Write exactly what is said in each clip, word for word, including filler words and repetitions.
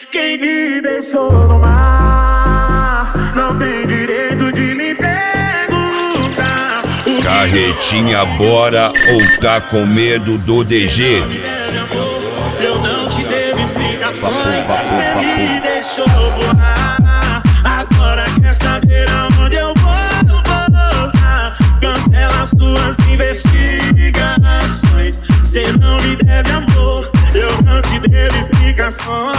Quem me deixou no mar não tem direito de me perguntar. Carretinha, bora ou tá com medo do D G? Eu não te devo explicações, você me deixou voar. Agora quer saber aonde eu vou pousar? Cancela as tuas investigações, você não me deve amor, eu não te devo explicações.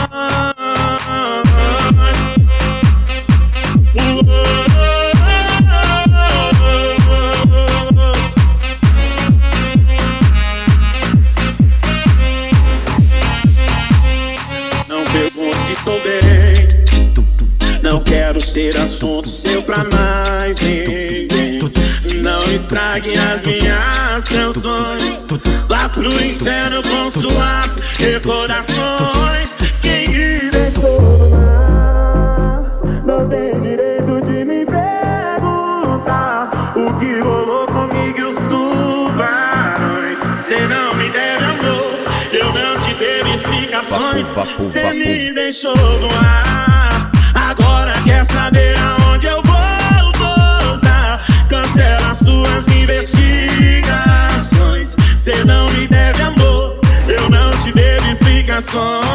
Não pergunte se estou bem, não quero ser assunto seu pra mais ninguém. Não estrague as minhas canções, vá pro inferno com suas recordações. Quem me deixou no mar não tem direito de me perguntar o que rolou comigo e os tubarões. Cê não me deve amor, eu não te devo explicações. Cê me deixou no ar, agora quer saber aonde eu vou pousar? Cancela suas investigações, cê não me deve amor, eu não te devo explicações.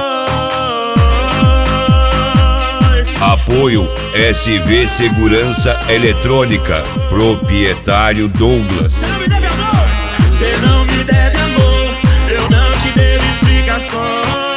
Apoio S V Segurança Eletrônica, proprietário Douglas. Cê não me deve amor, cê não me deve amor, eu não te devo explicações.